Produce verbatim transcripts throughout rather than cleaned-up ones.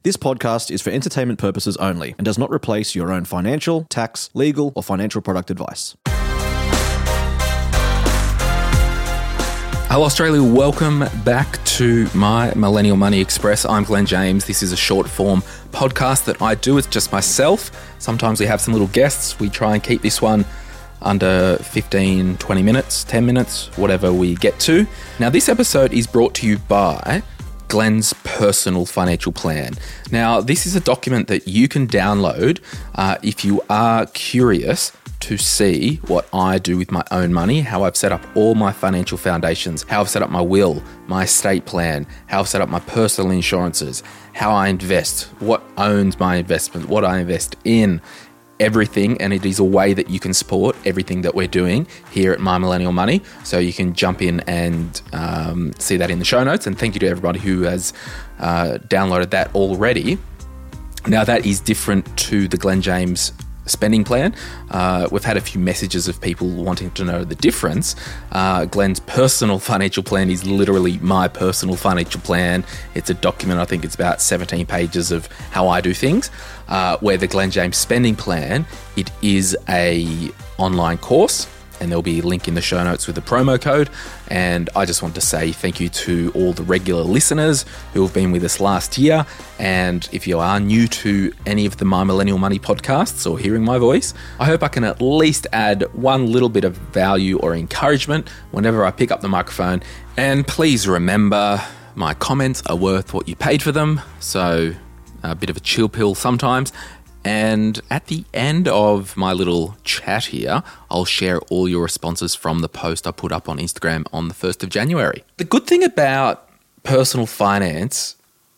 This podcast is for entertainment purposes only and does not replace your own financial, tax, legal, or financial product advice. Hello Australia, welcome back to my Millennial Money Express. I'm Glenn James. This is a short form podcast that I do. It's just myself. Sometimes we have some little guests. We try and keep this one under fifteen, twenty minutes, ten minutes, whatever we get to. Now this episode is brought to you by Glenn's Personal Financial Plan. Now, this is a document that you can download uh, if you are curious to see what I do with my own money, how I've set up all my financial foundations, how I've set up my will, my estate plan, how I've set up my personal insurances, how I invest, what owns my investment, what I invest in, everything. And it is a way that you can support everything that we're doing here at My Millennial Money. So you can jump in and um, see that in the show notes. And thank you to everybody who has uh, downloaded that already. Now that is different to the Glenn James spending plan. Uh, we've had a few messages of people wanting to know the difference. Uh, Glenn's personal financial plan is literally my personal financial plan. It's a document, I think it's about seventeen pages of how I do things. Uh, where the Glenn James spending plan, it is a online course, and there'll be a link in the show notes with the promo code. And I just want to say thank you to all the regular listeners who have been with us last year. And if you are new to any of the My Millennial Money podcasts or hearing my voice, I hope I can at least add one little bit of value or encouragement whenever I pick up the microphone. And please remember, my comments are worth what you paid for them. So a bit of a chill pill sometimes. And at the end of my little chat here, I'll share all your responses from the post I put up on Instagram on the first of January. The good thing about personal finance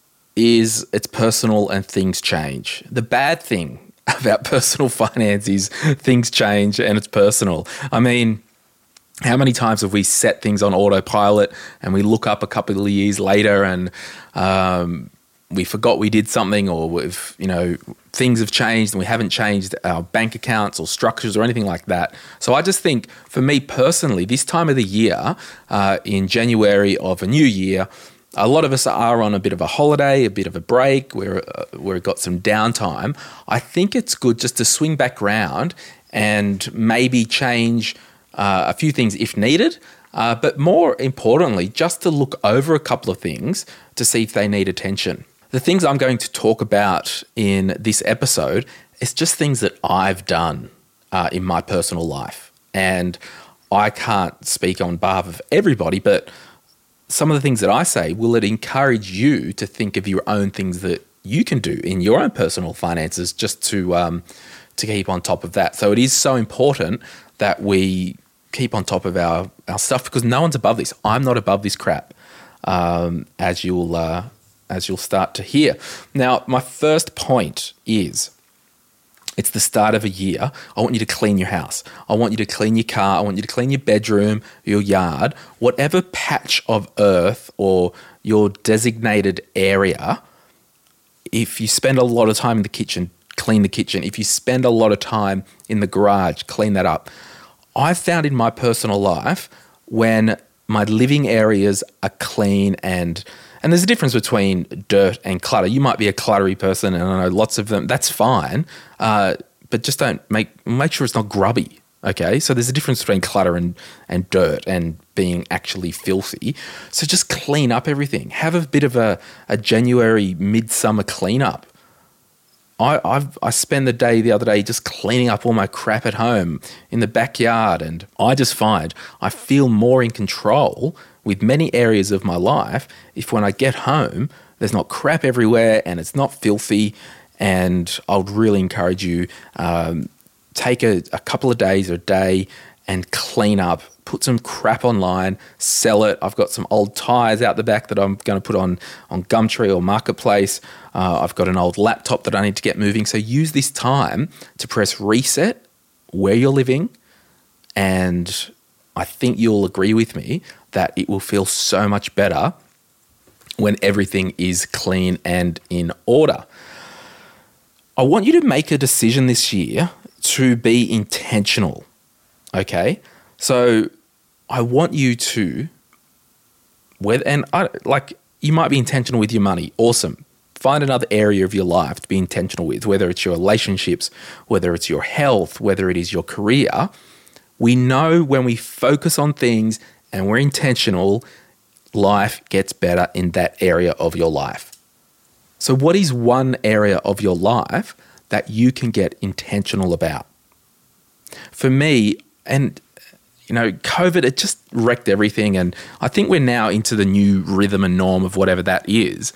is it's personal and things change. The bad thing about personal finance is things change and it's personal. I mean, how many times have we set things on autopilot and we look up a couple of years later and um, we forgot we did something, or we've, you know, things have changed and we haven't changed our bank accounts or structures or anything like that. So I just think for me personally, this time of the year, uh, in January of a new year, a lot of us are on a bit of a holiday, a bit of a break, where uh, we've got some downtime. I think it's good just to swing back round and maybe change uh, a few things if needed. Uh, but more importantly, just to look over a couple of things to see if they need attention. The things I'm going to talk about in this episode is just things that I've done uh, in my personal life. And I can't speak on behalf of everybody, but some of the things that I say, will it encourage you to think of your own things that you can do in your own personal finances just to um, to keep on top of that. So it is so important that we keep on top of our, our stuff, because no one's above this. I'm not above this crap, um, as you'll uh, as you'll start to hear. Now, my first point is, it's the start of a year. I want you to clean your house. I want you to clean your car. I want you to clean your bedroom, your yard, whatever patch of earth or your designated area. If you spend a lot of time in the kitchen, clean the kitchen. If you spend a lot of time in the garage, clean that up. I've found in my personal life, when my living areas are clean and And there's a difference between dirt and clutter. You might be a cluttery person, and I know lots of them. That's fine, uh, but just don't make make sure it's not grubby. Okay, so there's a difference between clutter and and dirt and being actually filthy. So just clean up everything. Have a bit of a, a January midsummer cleanup. I I've, I spend the day the other day just cleaning up all my crap at home in the backyard, and I just find I feel more in control with many areas of my life if when I get home, there's not crap everywhere and it's not filthy. And I would really encourage you, um, take a, a couple of days or a day and clean up, put some crap online, sell it. I've got some old tires out the back that I'm going to put on, on Gumtree or Marketplace. Uh, I've got an old laptop that I need to get moving. So use this time to press reset where you're living, and I think you'll agree with me that it will feel so much better when everything is clean and in order. I want you to make a decision this year to be intentional, okay? So I want you to, whether, and I, like, you might be intentional with your money. Awesome. find another area of your life to be intentional with, whether it's your relationships, whether it's your health, whether it is your career. We know when we focus on things and we're intentional, life gets better in that area of your life. So what is one area of your life that you can get intentional about? For me, and you know, COVID, it just wrecked everything. And I think we're now into the new rhythm and norm of whatever that is.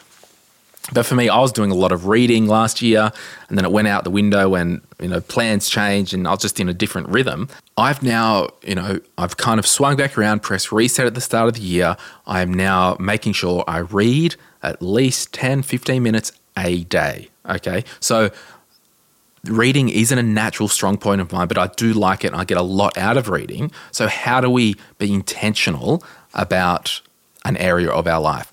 But for me, I was doing a lot of reading last year, and then it went out the window when, you know, plans changed and I was just in a different rhythm. I've now, you know, I've kind of swung back around, pressed reset at the start of the year. I am now making sure I read at least ten, fifteen minutes a day. Okay. So reading isn't a natural strong point of mine, but I do like it and I get a lot out of reading. So how do we be intentional about an area of our life?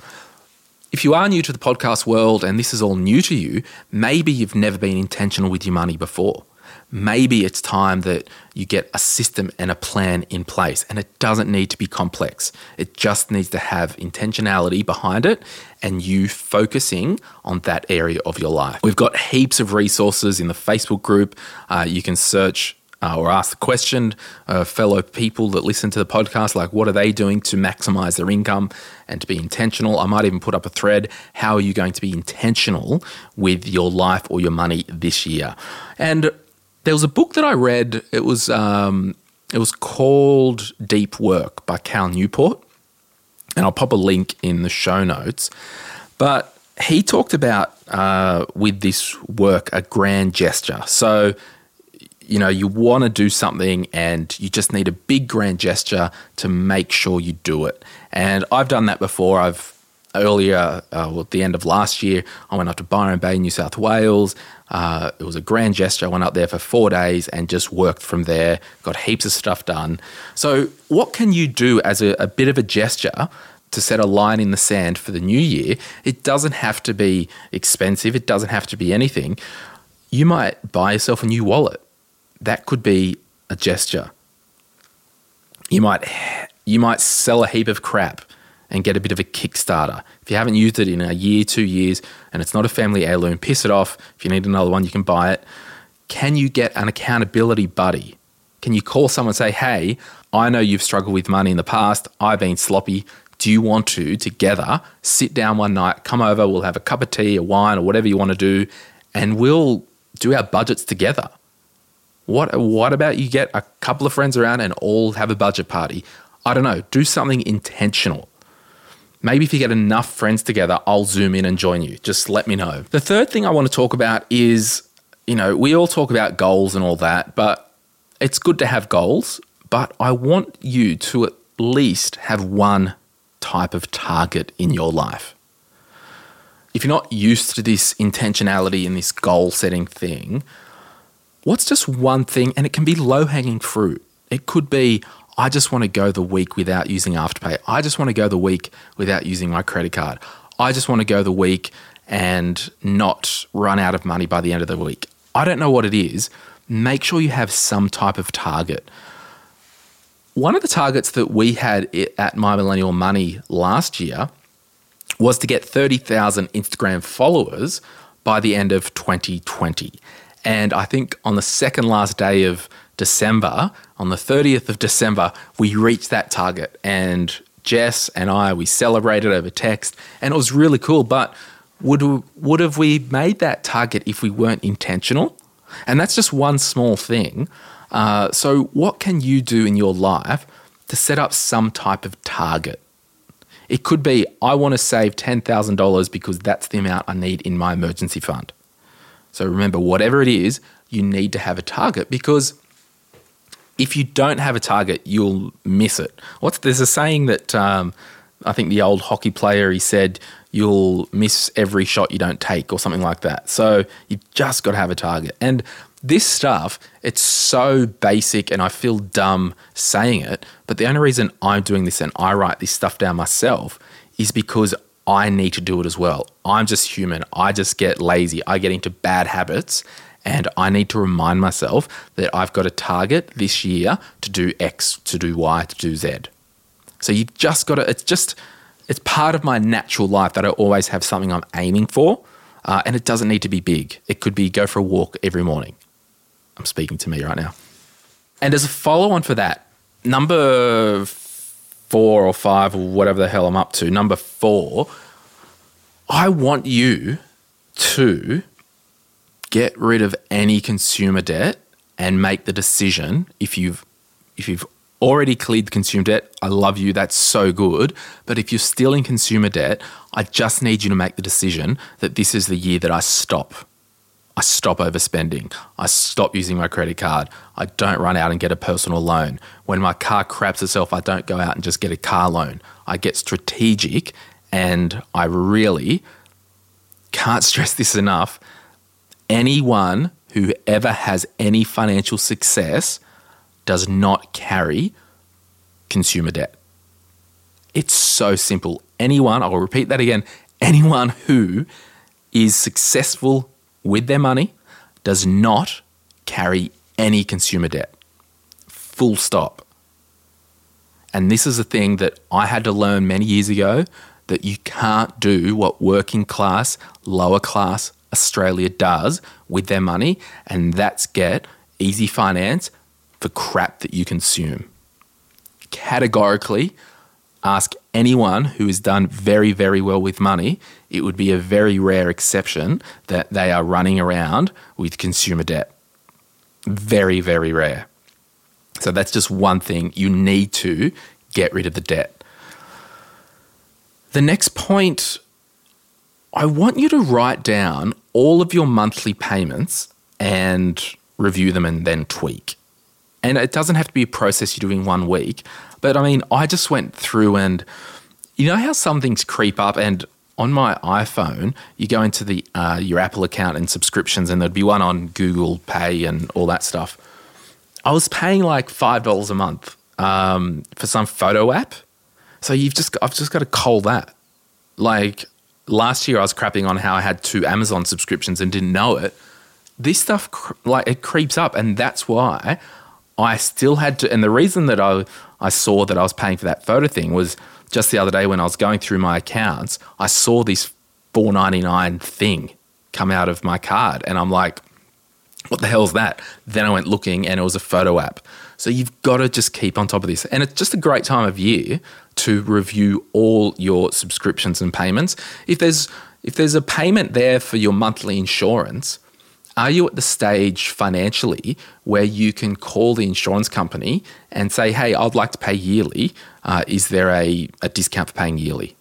If you are new to the podcast world and this is all new to you, maybe you've never been intentional with your money before. Maybe it's time that you get a system and a plan in place, and it doesn't need to be complex. It just needs to have intentionality behind it and you focusing on that area of your life. We've got heaps of resources in the Facebook group. Uh, you can search uh, or ask the question, uh, fellow people that listen to the podcast, like what are they doing to maximize their income and to be intentional? I might even put up a thread. How are you going to be intentional with your life or your money this year? And there was a book that I read. It was um, it was called Deep Work by Cal Newport, and I'll pop a link in the show notes. But he talked about uh, with this work a grand gesture. So, you know, you want to do something and you just need a big grand gesture to make sure you do it. And I've done that before. I've earlier, uh, well, at the end of last year, I went up to Byron Bay, New South Wales. Uh, it was a grand gesture. I went up there for four days and just worked from there, got heaps of stuff done. So what can you do as a, a bit of a gesture to set a line in the sand for the new year? It doesn't have to be expensive. It doesn't have to be anything. You might buy yourself a new wallet. That could be a gesture. You might, you might sell a heap of crap and get a bit of a Kickstarter. If you haven't used it in a year, two years, and it's not a family heirloom, piss it off. If you need another one, you can buy it. Can you get an accountability buddy? Can you call someone and say, hey, I know you've struggled with money in the past. I've been sloppy. Do you want to, together, sit down one night, come over, we'll have a cup of tea, a wine, or whatever you want to do, and we'll do our budgets together. What, what about you get a couple of friends around and all have a budget party? I don't know. Do something intentional. Maybe if you get enough friends together, I'll zoom in and join you. Just let me know. The third thing I want to talk about is, you know, we all talk about goals and all that, but it's good to have goals, but I want you to at least have one type of target in your life. If you're not used to this intentionality and this goal setting thing, what's just one thing? And it can be low-hanging fruit. It could be, I just want to go the week without using Afterpay. I just want to go the week without using my credit card. I just want to go the week and not run out of money by the end of the week. I don't know what it is. Make sure you have some type of target. One of the targets that we had at My Millennial Money last year was to get thirty thousand Instagram followers by the end of twenty twenty. And I think on the second last day of December, on the thirtieth of December, we reached that target. And Jess and I, we celebrated over text, and it was really cool. But would would have we made that target if we weren't intentional? And that's just one small thing. Uh, so what can you do in your life to set up some type of target? It could be, I want to save ten thousand dollars because that's the amount I need in my emergency fund. So remember, whatever it is, you need to have a target, because if you don't have a target, you'll miss it. What's there's a saying that um, I think the old hockey player, he said, you'll miss every shot you don't take, or something like that. So you just got to have a target. And this stuff, it's so basic, and I feel dumb saying it, but the only reason I'm doing this and I write this stuff down myself is because I need to do it as well. I'm just human. I just get lazy. I get into bad habits, and I need to remind myself that I've got a target this year to do X, to do Y, to do Z. So you just got to, it's just, it's part of my natural life that I always have something I'm aiming for. Uh, and it doesn't need to be big. It could be go for a walk every morning. I'm speaking to me right now. And as a follow-on for that, number four or five or whatever the hell I'm up to, number four, I want you to get rid of any consumer debt and make the decision. If you've if you've already cleared the consumer debt, I love you, that's so good. But if you're still in consumer debt, I just need you to make the decision that this is the year that I stop. I stop overspending. I stop using my credit card. I don't run out and get a personal loan. When my car craps itself, I don't go out and just get a car loan. I get strategic, and I really can't stress this enough. Anyone who ever has any financial success does not carry consumer debt. It's so simple. Anyone, I will repeat that again, anyone who is successful with their money does not carry any consumer debt. Full stop. And this is a thing that I had to learn many years ago, that you can't do what working class, lower class Australia does with their money, and that's get easy finance for crap that you consume. Categorically, ask anyone who has done very, very well with money. It would be a very rare exception that they are running around with consumer debt. Very, very rare. So that's just one thing. You need to get rid of the debt. The next point, I want you to write down all of your monthly payments and review them and then tweak. And it doesn't have to be a process you're doing one week. But I mean, I just went through and you know how some things creep up, and on my iPhone, you go into the uh, your Apple account and subscriptions, and there'd be one on Google Pay and all that stuff. I was paying like five dollars a month um, for some photo app. So you've just I've just got to cull that. Like last year I was crapping on how I had two Amazon subscriptions and didn't know it. This stuff, like it creeps up, and that's why I still had to, and the reason that I I saw that I was paying for that photo thing was just the other day when I was going through my accounts, I saw this four ninety-nine thing come out of my card, and I'm like, what the hell's that? Then I went looking, and it was a photo app. So you've got to just keep on top of this. And it's just a great time of year to review all your subscriptions and payments. If there's if there's a payment there for your monthly insurance, are you at the stage financially where you can call the insurance company and say, hey, I'd like to pay yearly. Uh, is there a, a discount for paying yearly?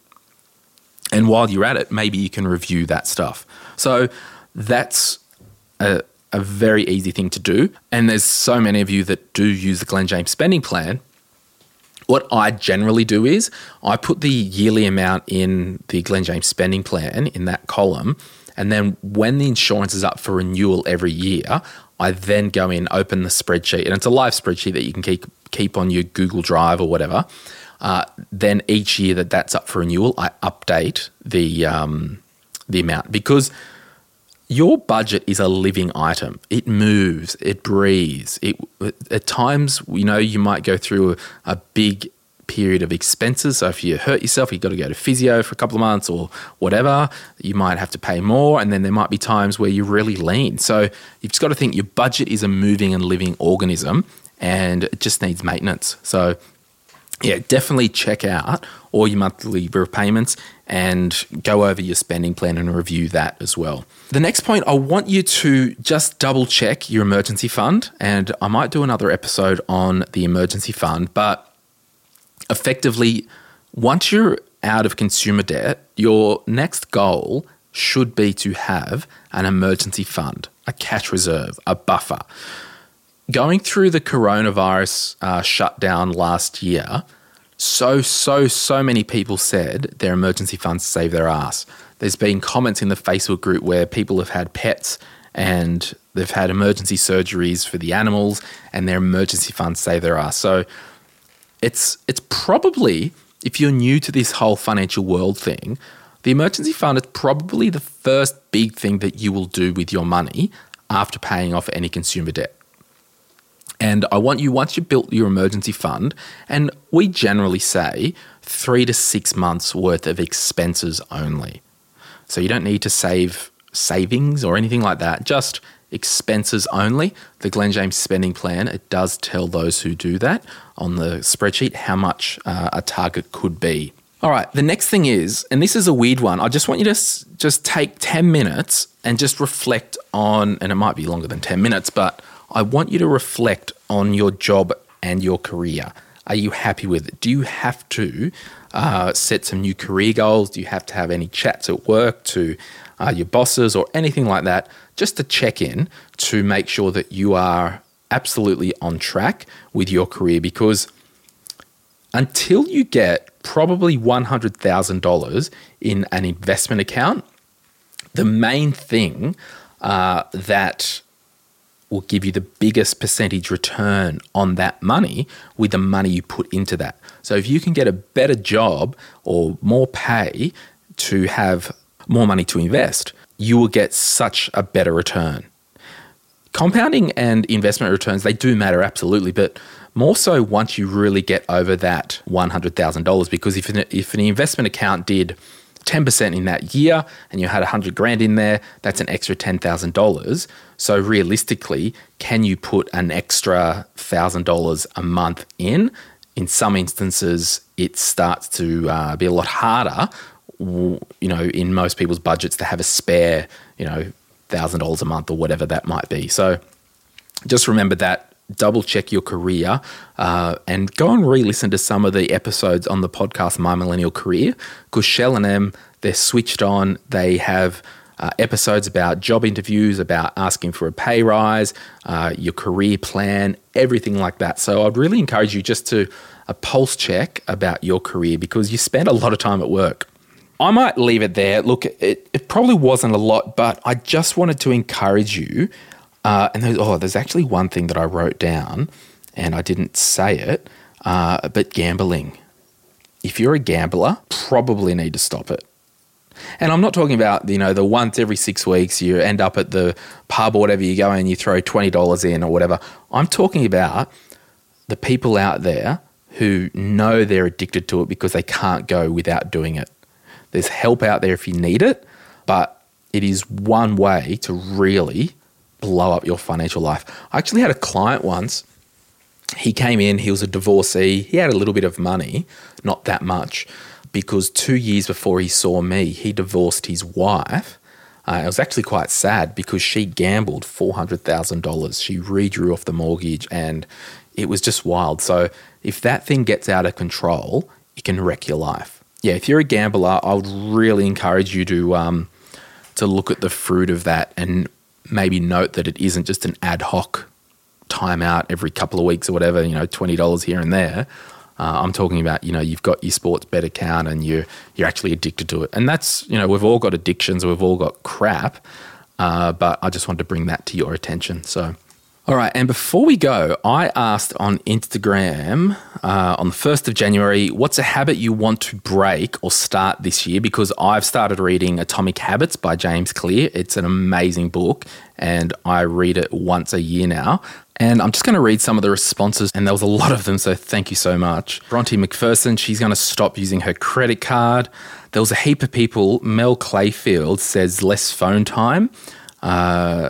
And while you're at it, maybe you can review that stuff. So that's a, a very easy thing to do. And there's so many of you that do use the Glen James spending plan. What I generally do is I put the yearly amount in the Glen James spending plan in that column. And then when the insurance is up for renewal every year, I then go in, open the spreadsheet, and it's a live spreadsheet that you can keep keep on your Google Drive or whatever. Uh, then each year that that's up for renewal, I update the um, the amount, because your budget is a living item. It moves, it breathes. It at times, you know, you might go through a, a big period of expenses. So if you hurt yourself, you've got to go to physio for a couple of months or whatever, you might have to pay more. And then there might be times where you're really lean. So you've just got to think your budget is a moving and living organism, and it just needs maintenance. So yeah, definitely check out all your monthly repayments and go over your spending plan and review that as well. The next point, I want you to just double check your emergency fund, and I might do another episode on the emergency fund, but effectively, once you're out of consumer debt, your next goal should be to have an emergency fund, a cash reserve, a buffer. Going through the coronavirus uh, shutdown last year, so, so, so many people said their emergency funds save their ass. There's been comments in the Facebook group where people have had pets and they've had emergency surgeries for the animals, and their emergency funds save their ass. So It's it's probably, if you're new to this whole financial world thing, the emergency fund is probably the first big thing that you will do with your money after paying off any consumer debt. And I want you, once you've built your emergency fund, and we generally say three to six months worth of expenses only. So you don't need to save savings or anything like that, just expenses only. The Glen James spending plan, it does tell those who do that on the spreadsheet how much uh, a target could be. All right, the next thing is, and this is a weird one, I just want you to s- just take ten minutes and just reflect on, and it might be longer than ten minutes, but I want you to reflect on your job and your career. Are you happy with it? Do you have to uh, set some new career goals? Do you have to have any chats at work to uh, your bosses or anything like that? Just to check in to make sure that you are absolutely on track with your career, because until you get probably one hundred thousand dollars in an investment account, the main thing uh, that will give you the biggest percentage return on that money with the money you put into that. So if you can get a better job or more pay to have more money to invest, you will get such a better return. Compounding and investment returns, they do matter, absolutely, but more so once you really get over that one hundred thousand dollars, because if an, if an investment account did ten percent in that year and you had one hundred grand in there, that's an extra ten thousand dollars. So realistically, can you put an extra one thousand dollars a month in? In some instances, it starts to uh, be a lot harder, you know, in most people's budgets to have a spare, you know, one thousand dollars a month or whatever that might be. So just remember that. Double check your career uh, and go and re-listen to some of the episodes on the podcast My Millennial Career, because Shell and Em, they're switched on. They have uh, episodes about job interviews, about asking for a pay rise, uh, your career plan, everything like that. So I'd really encourage you just to a pulse check about your career, because you spend a lot of time at work. I might leave it there. Look, it, it probably wasn't a lot, but I just wanted to encourage you. Uh, and there's, oh, there's actually one thing that I wrote down and I didn't say it, uh, but gambling. If you're a gambler, probably need to stop it. And I'm not talking about, you know, the once every six weeks you end up at the pub or whatever, you go and you throw twenty dollars in or whatever. I'm talking about the people out there who know they're addicted to it because they can't go without doing it. There's help out there if you need it, but it is one way to really blow up your financial life. I actually had a client once. He came in, he was a divorcee. He had a little bit of money, not that much, because two years before he saw me, he divorced his wife. Uh, it was actually quite sad because she gambled four hundred thousand dollars. She redrew off the mortgage and it was just wild. So if that thing gets out of control, it can wreck your life. Yeah, if you're a gambler, I would really encourage you to um, to look at the fruit of that and maybe note that it isn't just an ad hoc timeout every couple of weeks or whatever, you know, twenty dollars here and there. Uh, I'm talking about, you know, you've got your sports bet account and you're, you're actually addicted to it. And that's, you know, we've all got addictions, we've all got crap, uh, but I just wanted to bring that to your attention. So, all right, and before we go, I asked on Instagram uh, on the first of January, what's a habit you want to break or start this year? Because I've started reading Atomic Habits by James Clear. It's an amazing book and I read it once a year now. And I'm just going to read some of the responses, and there was a lot of them, so thank you so much. Bronte McPherson, she's going to stop using her credit card. There was a heap of people. Mel Clayfield says less phone time. Uh...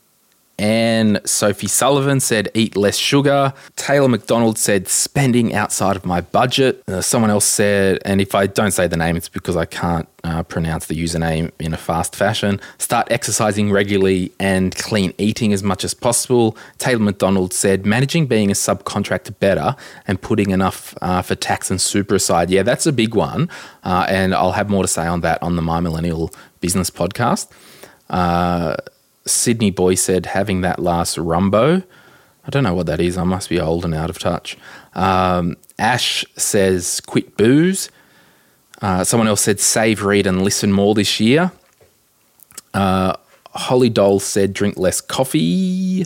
And Sophie Sullivan said, eat less sugar. Taylor McDonald said, spending outside of my budget. Uh, someone else said, and if I don't say the name, it's because I can't uh, pronounce the username in a fast fashion. Start exercising regularly and clean eating as much as possible. Taylor McDonald said, managing being a subcontractor better and putting enough uh, for tax and super aside. Yeah, that's a big one. Uh, and I'll have more to say on that on the My Millennial Business podcast. Uh Sydney Boy said, having that last rumbo. I don't know what that is. I must be old and out of touch. Um, Ash says, quit booze. Uh, someone else said, save, read, and listen more this year. Uh, Holly Dole said, drink less coffee.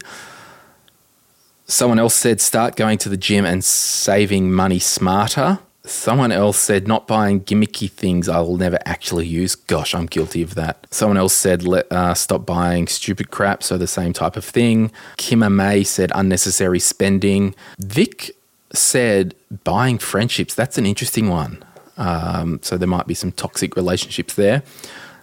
Someone else said, start going to the gym and saving money smarter. Someone else said, not buying gimmicky things I will never actually use. Gosh, I'm guilty of that. Someone else said, let, uh, stop buying stupid crap, so the same type of thing. Kimma May said, unnecessary spending. Vic said, buying friendships. That's an interesting one. Um, so there might be some toxic relationships there.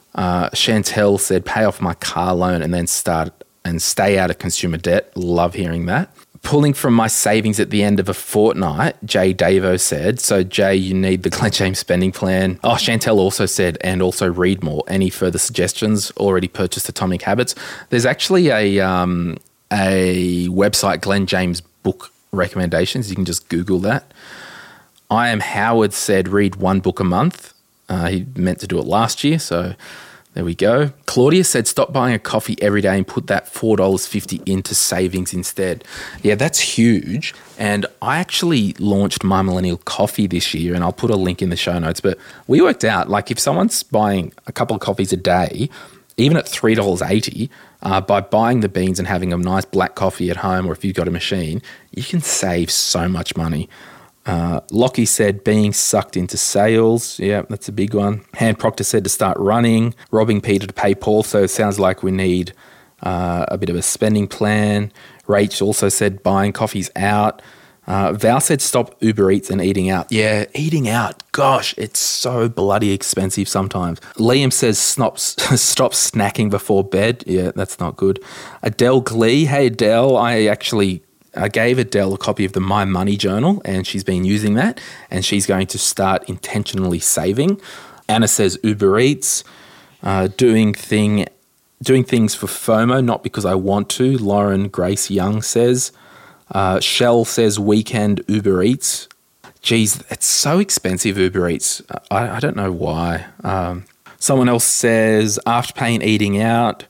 Uh, Chantel said, pay off my car loan and then start and stay out of consumer debt. Love hearing that. Pulling from my savings at the end of a fortnight, Jay Davo said. So, Jay, you need the Glen James spending plan. Oh, Chantel also said, and also read more. Any further suggestions? Already purchased Atomic Habits. There's actually a um, a website, Glen James Book Recommendations. You can just Google that. I Am Howard said, read one book a month. Uh, he meant to do it last year, so there we go. Claudia said, stop buying a coffee every day and put that four dollars fifty into savings instead. Yeah, that's huge. And I actually launched My Millennial Coffee this year, and I'll put a link in the show notes. But we worked out, like, if someone's buying a couple of coffees a day, even at three dollars eighty, uh, by buying the beans and having a nice black coffee at home, or if you've got a machine, you can save so much money. Uh, Lockie said being sucked into sales. Yeah, that's a big one. Han Proctor said to start running. Robbing Peter to pay Paul. So it sounds like we need uh, a bit of a spending plan. Rach also said buying coffees out. Uh, Val said stop Uber Eats and eating out. Yeah, eating out. Gosh, it's so bloody expensive sometimes. Liam says stop, stop snacking before bed. Yeah, that's not good. Adele Glee. Hey, Adele, I actually... I gave Adele a copy of the My Money Journal, and she's been using that, and she's going to start intentionally saving. Anna says Uber Eats, uh, doing thing, doing things for FOMO, not because I want to. Lauren Grace Young says. Uh, Shell says weekend Uber Eats. Geez, it's so expensive, Uber Eats. I, I don't know why. Um, someone else says Afterpay and eating out.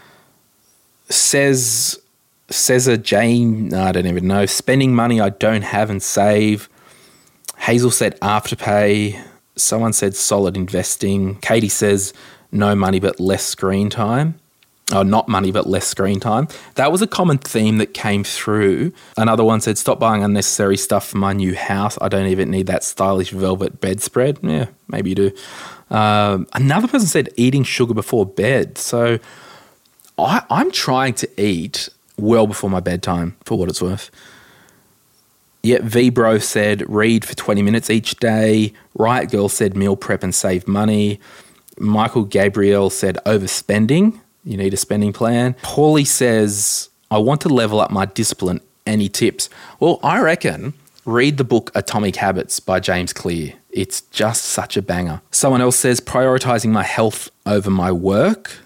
Says... Cesar Jane, no, I don't even know. Spending money I don't have and save. Hazel said Afterpay. Someone said solid investing. Katie says no money but less screen time. Oh, not money but less screen time. That was a common theme that came through. Another one said stop buying unnecessary stuff for my new house. I don't even need that stylish velvet bedspread. Yeah, maybe you do. Um, another person said eating sugar before bed. So I, I'm trying to eat well before my bedtime, for what it's worth. Yet V-Bro said read for twenty minutes each day. Riot Girl said meal prep and save money. Michael Gabriel said overspending. You need a spending plan. Paulie says, I want to level up my discipline. Any tips? Well, I reckon read the book Atomic Habits by James Clear. It's just such a banger. Someone else says prioritizing my health over my work.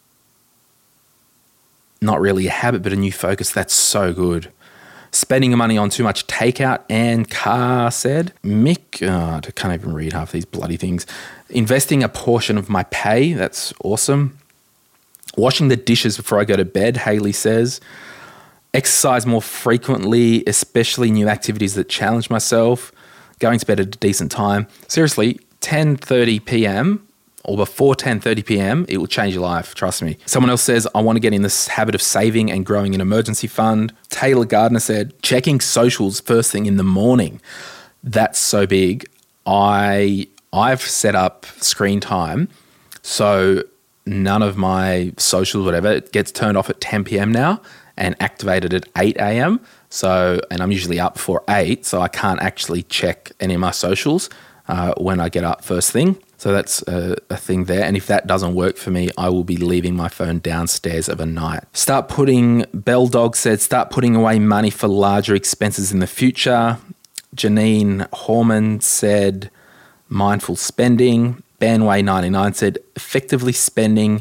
Not really a habit, but a new focus. That's so good. Spending money on too much takeout, and Carr said. Mick, oh, I can't even read half these bloody things. Investing a portion of my pay. That's awesome. Washing the dishes before I go to bed, Haley says. Exercise more frequently, especially new activities that challenge myself. Going to bed at a decent time. Seriously, ten thirty p.m. or before ten thirty p.m, it will change your life, trust me. Someone else says, I want to get in this habit of saving and growing an emergency fund. Taylor Gardner said, checking socials first thing in the morning. That's so big. I, I've set up screen time, so none of my socials, whatever, it gets turned off at ten p.m. now and activated at eight a.m. So, and I'm usually up before eight, so I can't actually check any of my socials uh, when I get up first thing. So that's a, a thing there. And if that doesn't work for me, I will be leaving my phone downstairs of a night. Start putting, Bell Dog said, start putting away money for larger expenses in the future. Janine Horman said, mindful spending. Banway ninety-nine said, effectively spending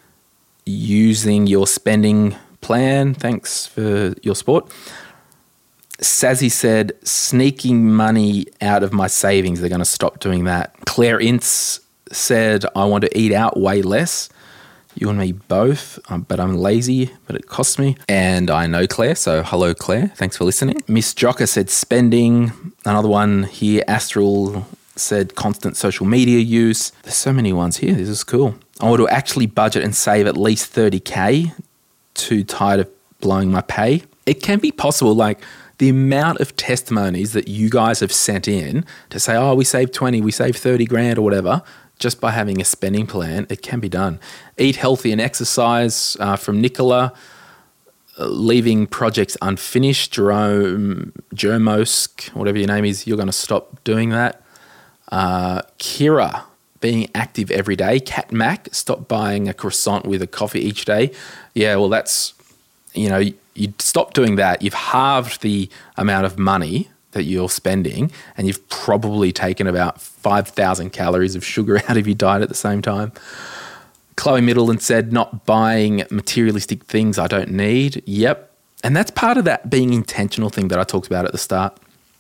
using your spending plan. Thanks for your support. Sazzy said, sneaking money out of my savings. They're going to stop doing that. Claire Ince said, I want to eat out way less. You and me both, um, but I'm lazy, but it costs me. And I know Claire, so hello, Claire. Thanks for listening. Miss Jocker said spending. Another one here, Astral said constant social media use. There's so many ones here. This is cool. I want to actually budget and save at least thirty K. Too tired of blowing my pay. It can be possible, like, the amount of testimonies that you guys have sent in to say, oh, we saved twenty, we saved thirty grand or whatever, just by having a spending plan, it can be done. Eat healthy and exercise uh, from Nicola. Uh, leaving projects unfinished. Jerome, Jermosk, whatever your name is, you're going to stop doing that. Uh, Kira being active every day. Cat Mac, stop buying a croissant with a coffee each day. Yeah, well, that's, you know, you, you stop doing that. You've halved the amount of money that you're spending, and you've probably taken about five thousand calories of sugar out of your diet at the same time. Chloe Middleton said, not buying materialistic things I don't need. Yep. And that's part of that being intentional thing that I talked about at the start.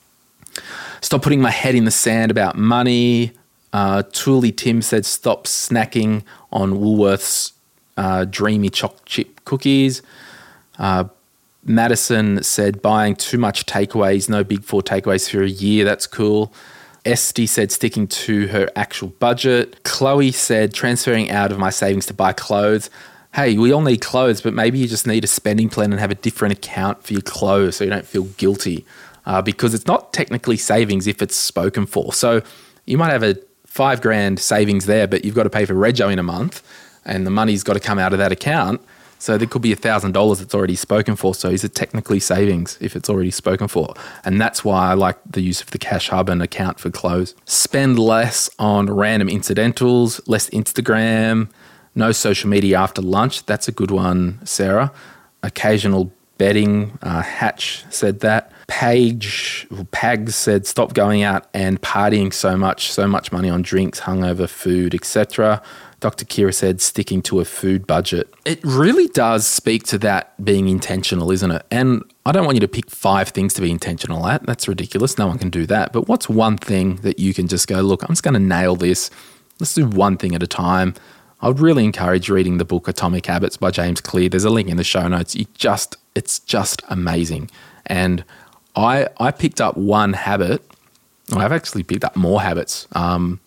Stop putting my head in the sand about money. Uh, Toolie Tim said, stop snacking on Woolworth's uh, dreamy choc chip cookies. Uh, Madison said, buying too much takeaways, no big four takeaways for a year. That's cool. Esty said, sticking to her actual budget. Chloe said, transferring out of my savings to buy clothes. Hey, we all need clothes, but maybe you just need a spending plan and have a different account for your clothes so you don't feel guilty, uh, because it's not technically savings if it's spoken for. So you might have a five grand savings there, but you've got to pay for rego in a month and the money's got to come out of that account. So there could be one thousand dollars that's already spoken for. So is it technically savings if it's already spoken for? And that's why I like the use of the Cash Hub and account for clothes. Spend less on random incidentals, less Instagram, no social media after lunch. That's a good one, Sarah. Occasional betting. Uh, Hatch said that. Paige, Pags said, stop going out and partying so much, so much money on drinks, hungover, food, et cetera. Doctor Kira said, sticking to a food budget. It really does speak to that being intentional, isn't it? And I don't want you to pick five things to be intentional at. That's ridiculous. No one can do that. But what's one thing that you can just go, look, I'm just going to nail this. Let's do one thing at a time. I would really encourage reading the book Atomic Habits by James Clear. There's a link in the show notes. You just, it's just amazing. And I I picked up one habit. I've actually picked up more habits. Um,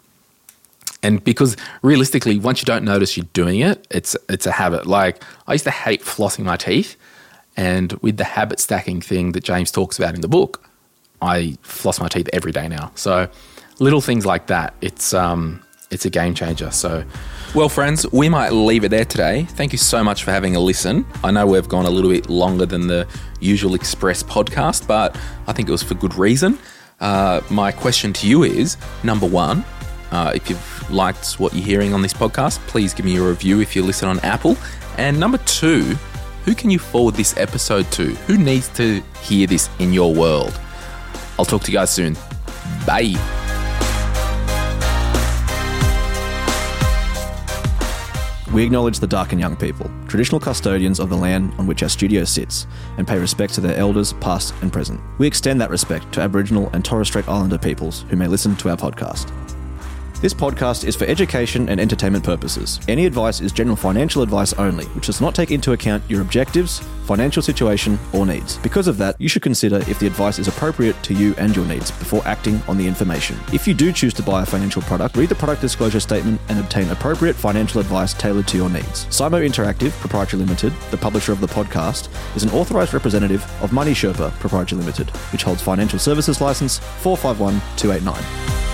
and because realistically, once you don't notice you're doing it, it's it's a habit. Like I used to hate flossing my teeth. And with the habit stacking thing that James talks about in the book, I floss my teeth every day now. So little things like that, it's um it's a game changer. So, well, friends, we might leave it there today. Thank you so much for having a listen. I know we've gone a little bit longer than the usual Express podcast, but I think it was for good reason. Uh, my question to you is, number one, uh, if you've liked what you're hearing on this podcast, please give me a review if you listen on Apple. And number two, who can you forward this episode to? Who needs to hear this in your world? I'll talk to you guys soon. Bye. We acknowledge the Darkin Young people, traditional custodians of the land on which our studio sits, and pay respect to their elders, past and present. We extend that respect to Aboriginal and Torres Strait Islander peoples who may listen to our podcast. This podcast is for education and entertainment purposes. Any advice is general financial advice only, which does not take into account your objectives, financial situation, or needs. Because of that, you should consider if the advice is appropriate to you and your needs before acting on the information. If you do choose to buy a financial product, read the product disclosure statement and obtain appropriate financial advice tailored to your needs. Simo Interactive Proprietary Limited, the publisher of the podcast, is an authorised representative of Money Sherpa Proprietary Limited, which holds financial services license four five one two eight nine.